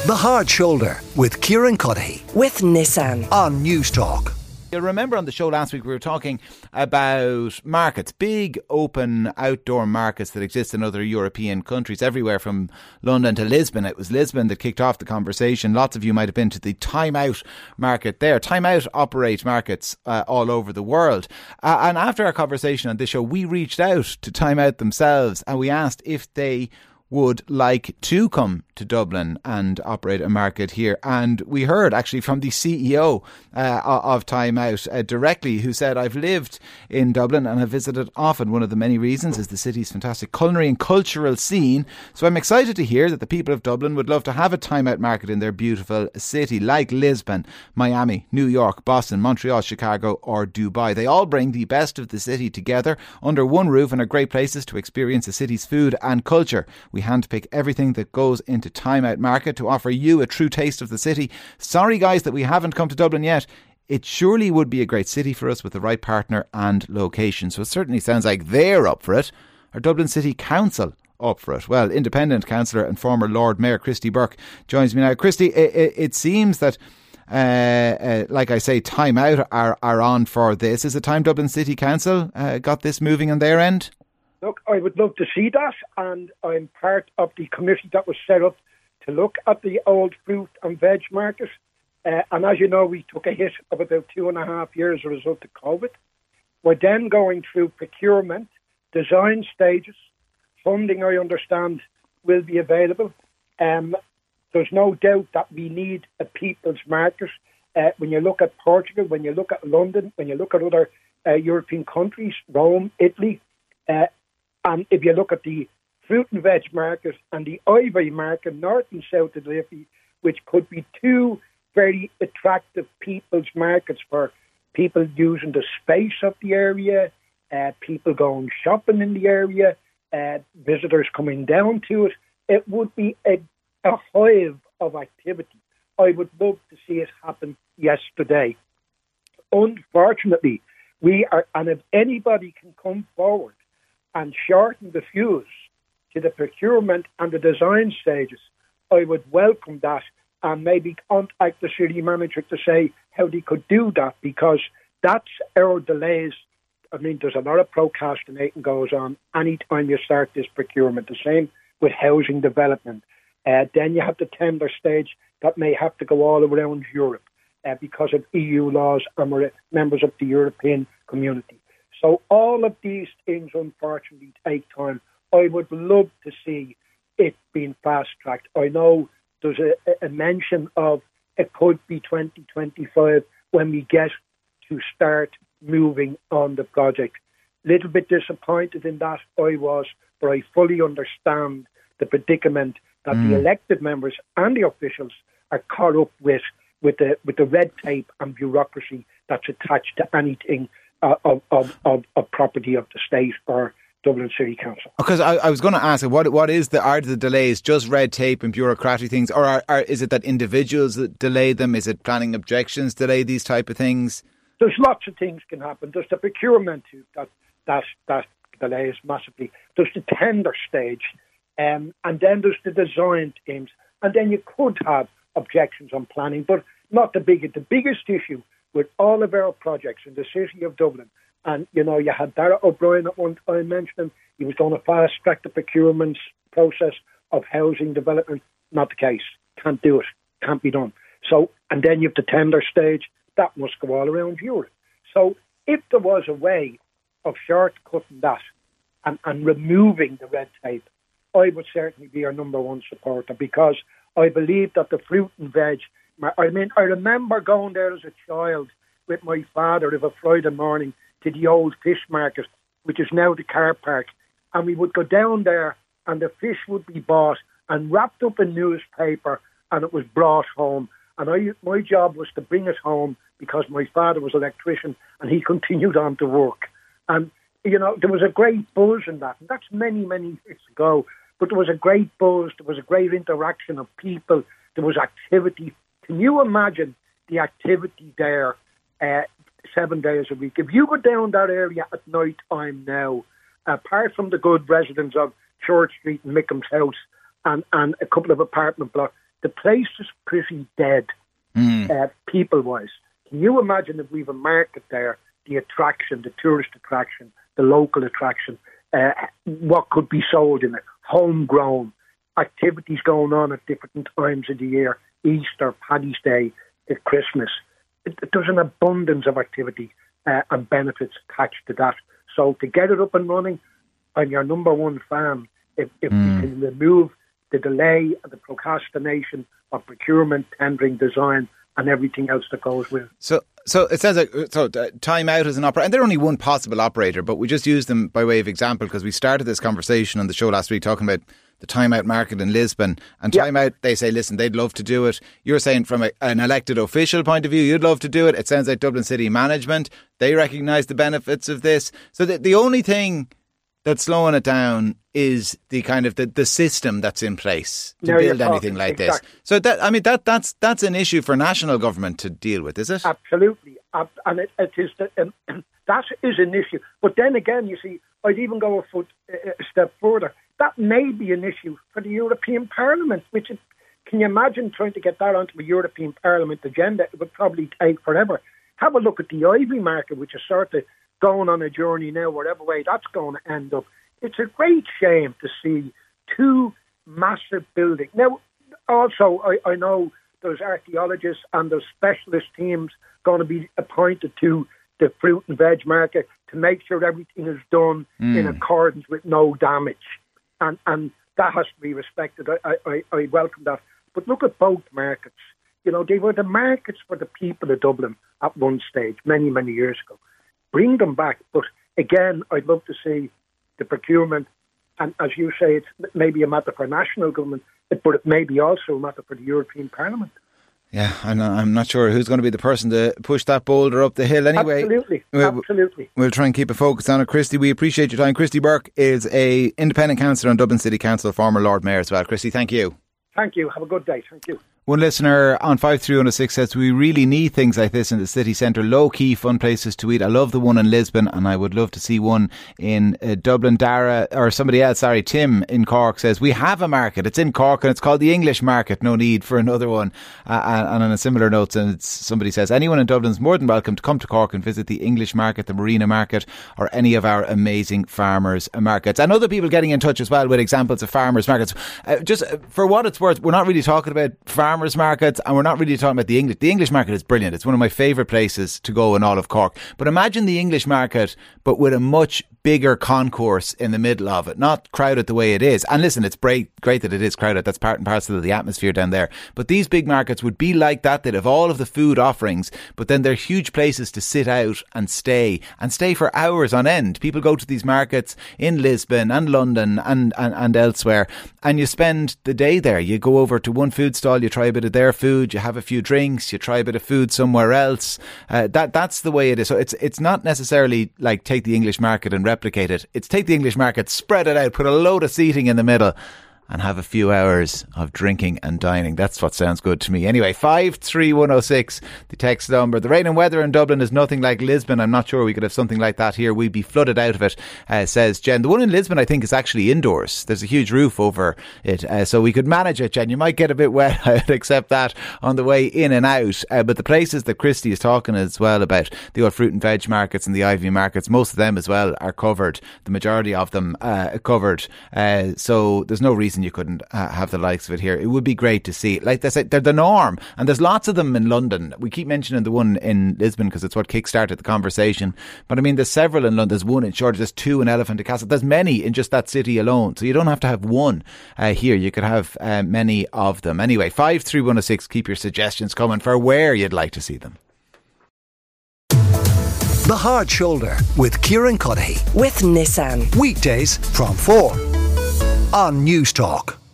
The Hard Shoulder with Kieran Cuddihy with Nissan on News Talk. You'll remember on the show last week we were talking about markets, big open outdoor markets that exist in other European countries, everywhere from London to Lisbon. It was Lisbon that kicked off the conversation. Lots of you might have been to the Time Out market there. Time Out operate markets all over the world. And after our conversation on this show, we reached out to Time Out themselves and we asked if they would like to come to Dublin and operate a market here. And we heard actually from the CEO of Time Out directly, who said, I've lived in Dublin and have visited often. One of the many reasons is the city's fantastic culinary and cultural scene. So I'm excited to hear that the people of Dublin would love to have a Time Out market in their beautiful city, like Lisbon, Miami, New York, Boston, Montreal, Chicago or Dubai. They all bring the best of the city together under one roof and are great places to experience the city's food and culture. We handpick everything that goes into Time Out Market to offer you a true taste of the city. Sorry guys that we haven't come to Dublin yet. It surely would be a great city for us with the right partner and location. So it certainly sounds like they're up for it. Are Dublin City Council up for it? Well, independent councillor and former Lord Mayor Christy Burke joins me now. Christy, it seems that like I say, Time Out are on for this. Is it time Dublin City Council got this moving on their end? Look, I would love to see that, and I'm part of the committee that was set up to look at the old fruit and veg market. And as you know, we took a hit of about 2.5 years as a result of COVID. We're then going through procurement, design stages. Funding, I understand, will be available. There's no doubt that we need a people's market. When you look at Portugal, when you look at London, when you look at other European countries, Rome, Italy, and if you look at the fruit and veg market and the ivory market, north and south of the Liffey, which could be two very attractive people's markets for people using the space of the area, people going shopping in the area, visitors coming down to it. It would be a hive of activity. I would love to see it happen yesterday. Unfortunately, and if anybody can come forward and shorten the fuse to the procurement and the design stages, I would welcome that and maybe contact the city manager to say how they could do that, because that's our delays. I mean, there's a lot of procrastinating goes on any time you start this procurement. The same with housing development. Then you have the tender stage that may have to go all around Europe because of EU laws, and we're members of the European community. So all of these things, unfortunately, take time. I would love to see it being fast-tracked. I know there's a mention of it could be 2025 when we get to start moving on the project. Little bit disappointed in that, I was, but I fully understand the predicament that the elected members and the officials are caught up with the red tape and bureaucracy that's attached to anything of property of the state or Dublin City Council. Because I was going to ask, are the delays just red tape and bureaucratic things, or is it that individuals that delay them? Is it planning objections delay these type of things? There's lots of things can happen. There's the procurement that delays massively. There's the tender stage, and then there's the design teams, and then you could have objections on planning, but not the biggest. The biggest issue with all of our projects in the city of Dublin, and you know, you had Dara O'Brien at one time mentioning he was going to fast track the procurement process of housing development. Not the case. Can't do it. Can't be done. So, and then you have the tender stage. That must go all around Europe. So if there was a way of shortcutting that and removing the red tape, I would certainly be our number one supporter, because I believe that the fruit and veg, I remember going there as a child with my father of a Friday morning to the old fish market, which is now the car park, and we would go down there and the fish would be bought and wrapped up in newspaper and it was brought home. And my job was to bring it home because my father was an electrician and he continued on to work. And, you know, there was a great buzz in that. And that's many, many years ago. But there was a great buzz. There was a great interaction of people. There was activity. Can you imagine the activity there 7 days a week? If you go down that area at night time now, apart from the good residents of Church Street and Mickham's House and a couple of apartment blocks, the place is pretty dead, people-wise. Can you imagine if we have a market there, the attraction, the tourist attraction, the local attraction, what could be sold in it, homegrown, activities going on at different times of the year, Easter, Paddy's Day, Christmas. There's an abundance of activity and benefits attached to that. So to get it up and running, I'm your number one fan. If we can remove the delay and the procrastination of procurement, tendering, design, and everything else that goes with it. So it sounds like Time Out is an operator, and they're only one possible operator, but we just use them by way of example because we started this conversation on the show last week talking about the Time Out market in Lisbon. And Time Out, they say, listen, they'd love to do it. You're saying from an elected official point of view, you'd love to do it. It sounds like Dublin City Management, they recognise the benefits of this. So the only thing that's slowing it down is the kind of the system that's in place to build anything like this. So that's an issue for national government to deal with, is it? Absolutely, and it is that is an issue. But then again, you see, I'd even go a step further. That may be an issue for the European Parliament. Can you imagine trying to get that onto a European Parliament agenda? It would probably take forever. Have a look at the Ivy market, which is sort of going on a journey now, whatever way that's going to end up. It's a great shame to see two massive buildings. Now, also, I know there's archaeologists and there's specialist teams going to be appointed to the fruit and veg market to make sure everything is done in accordance with no damage. And that has to be respected. I welcome that. But look at both markets. You know, they were the markets for the people of Dublin at one stage, many, many years ago. Bring them back. But again, I'd love to see the procurement, and as you say, it's maybe a matter for national government, but it may be also a matter for the European Parliament. Yeah, I'm not sure who's going to be the person to push that boulder up the hill anyway. Absolutely. We'll try and keep a focus on it. Christy, we appreciate your time. Christy Burke is a independent councillor on Dublin City Council, former Lord Mayor as well. Christy, thank you. Thank you. Have a good day. Thank you. One listener on 53106 says, we really need things like this in the city centre. Low-key, fun places to eat. I love the one in Lisbon and I would love to see one in Dublin. Tim in Cork says, we have a market. It's in Cork and it's called the English Market. No need for another one. And on a similar note, somebody says, anyone in Dublin is more than welcome to come to Cork and visit the English Market, the Marina Market, or any of our amazing farmers' markets. And other people getting in touch as well with examples of farmers' markets. Just for what it's worth, we're not really talking about farmers markets, and we're not really talking about the English. The English market is brilliant. It's one of my favourite places to go in all of Cork. But imagine the English market, but with a much bigger concourse in the middle of it, not crowded the way it is. And listen, it's great that it is crowded. That's part and parcel of the atmosphere down there. But these big markets would be like that. They'd have all of the food offerings, but then they're huge places to sit out and stay for hours on end. People go to these markets in Lisbon and London and elsewhere, and you spend the day there. You go over to one food stall, you try a bit of their food, you have a few drinks, you try a bit of food somewhere else. That's the way it is. So it's not necessarily like take the English market and replicate it. It's take the English market, spread it out, put a load of seating in the middle and have a few hours of drinking and dining. That's what sounds good to me. Anyway, 53106, the text number. The rain and weather in Dublin is nothing like Lisbon. I'm not sure we could have something like that here. We'd be flooded out of it, says Jen. The one in Lisbon, I think, is actually indoors. There's a huge roof over it, so we could manage it, Jen. You might get a bit wet, I'd accept that, on the way in and out. But the places that Christy is talking as well about, the old fruit and veg markets and the Ivy markets, most of them as well are covered. The majority of them covered. So there's no reason you couldn't have the likes of it here. It would be great to see. Like they say, they're the norm, and there's lots of them in London. We keep mentioning the one in Lisbon because it's what kick-started the conversation, but I mean there's several in London. There's one in Shoreditch, there's two in Elephant and Castle, there's many in just that city alone, so you don't have to have one here. You could have many of them. Anyway, 53106, keep your suggestions coming for where you'd like to see them. The Hard Shoulder with Kieran Cuddihy. With Nissan. Weekdays from 4 on News Talk.